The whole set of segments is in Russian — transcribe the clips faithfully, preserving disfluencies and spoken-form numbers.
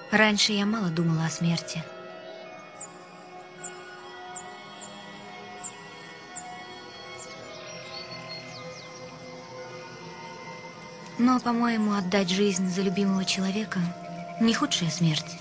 Раньше я мало думала о смерти. Но, по-моему, отдать жизнь за любимого человека – не худшая смерть.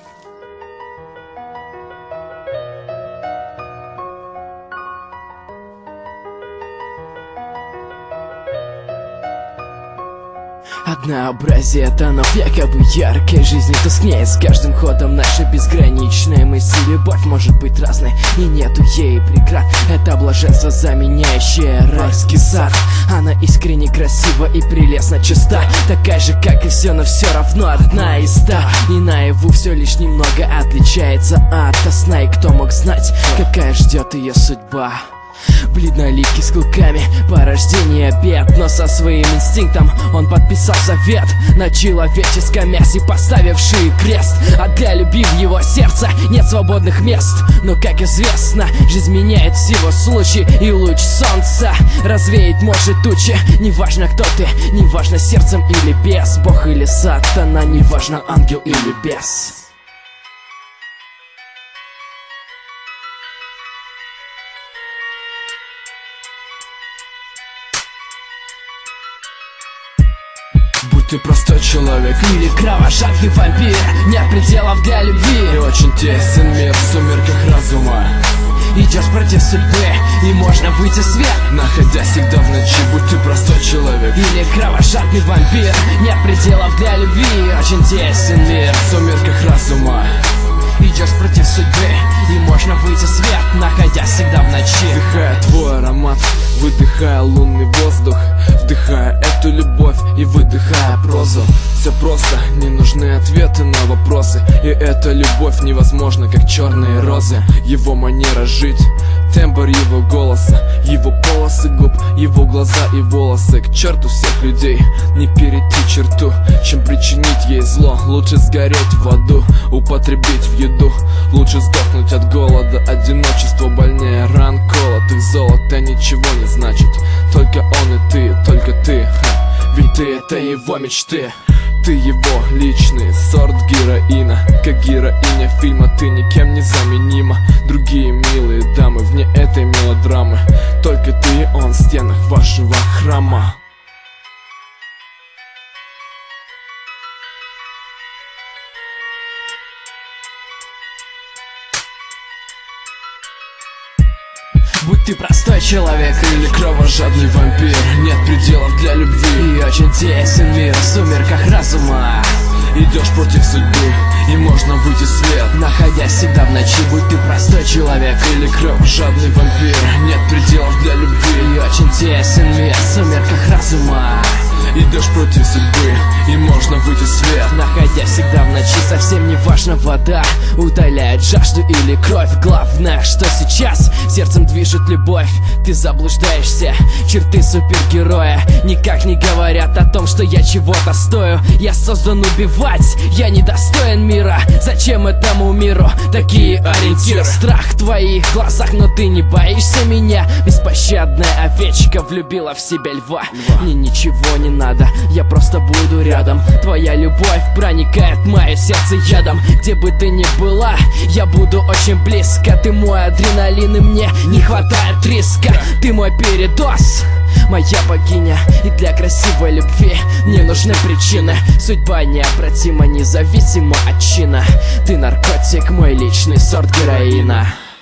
Однообразие тонов якобы яркой жизни тускнеет с каждым ходом. Наша безграничная мысль, любовь может быть разной, и нету ей преград. Это блаженство, заменяющее райский сад. Она искренне красива и прелестно чиста, такая же, как и все, но все равно одна из ста. И наяву все лишь немного отличается от сна. И кто мог знать, какая ждет ее судьба? Бледноликий с клыками, порождение бед, но со своим инстинктом он подписал завет на человеческом мясе, поставивший крест. А для любви в его сердце нет свободных мест. Но, как известно, жизнь меняет всего случай, и луч солнца развеять может тучи. Неважно, кто ты, неважно, сердцем или без, Бог или сатана, неважно, ангел или бес. Будь ты простой человек или кровожадный вампир, нет пределов для любви. И очень тесен мир в сумерках разума. Идешь против судьбы, и можно выйти в свет, находясь всегда в ночи. Будь ты простой человек или кровожадный вампир, нет пределов для любви. Очень тесен мир в сумерках разума. Идешь против судьбы, и можно выйти в свет, находясь всегда в ночи. Вдыхая твой аромат, выдыхая лунный воздух, вдыхая эту любовь и выдыхая прозу. Все просто, не нужны ответы на вопросы, и эта любовь невозможна, как черные розы. Его манера жить, тембр его голоса, его полосы губ, его глаза и волосы. К черту всех людей, не перейти черту, чем причинить ей зло. Лучше сгореть в аду, употребить в еду. Лучше сдохнуть от голода, одиночество больнее ран колотых. Золото ничего не значит, только он и ты, только ты, ха. Ведь ты это его мечты. Ты его личный сорт героина, как героиня фильма. Ты никем не заменима. Другие милые дамы вне этой мелодрамы, только ты и он в стенах вашего храма. Будь ты простой человек или кровожадный вампир, нет пределов для любви. И очень тесен мир в сумерках разума. Идешь против судьбы, и можно выйти в свет, находясь всегда в ночи. Будь ты простой человек или кровожадный вампир, нет пределов для любви. И очень тесен мир в сумерках разума. Идешь против судьбы, и можно выйти в свет, находясь всегда в ночи. Совсем не важно, вода удаляет жажду или кровь. Главное, что сейчас сердцем движет любовь. Ты заблуждаешься, черты супергероя никак не говорят о том, что я чего-то стою. Я создан убивать, я недостоин мира. Зачем этому миру такие ориентиры? Страх в твоих глазах, но ты не боишься меня. Беспощадная овечка влюбила в себя льва. Мне ничего не надо, я просто буду рядом. Твоя любовь проникает в мое сердце ядом. Где бы ты ни была, я буду очень близко. Ты мой адреналин, и мне не хватает риска. Ты мой передоз, моя богиня. И для красивой любви не нужны причины. Судьба необратима, независимо от чина. Ты наркотик, мой личный сорт героина.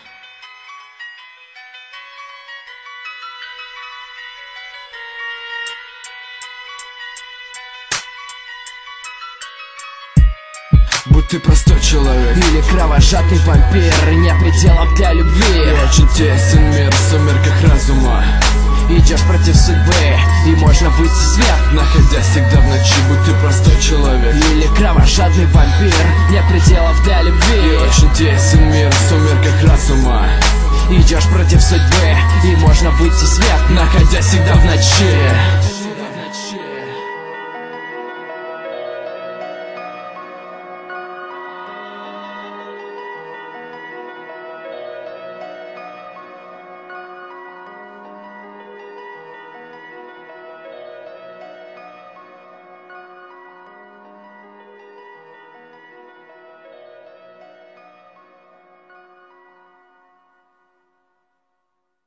Будь ты простой человек или кровожадный вампир, нет пределов для любви. И очень тесен мир в сумерках разума. Идешь против судьбы, и можно выйти в свет, находясь всегда в ночи. Будь ты простой человек или кровожадный вампир, нет пределов для любви. И очень тесен мир в сумерках разума. Идешь против судьбы, и можно выйти в свет, находясь всегда в ночи.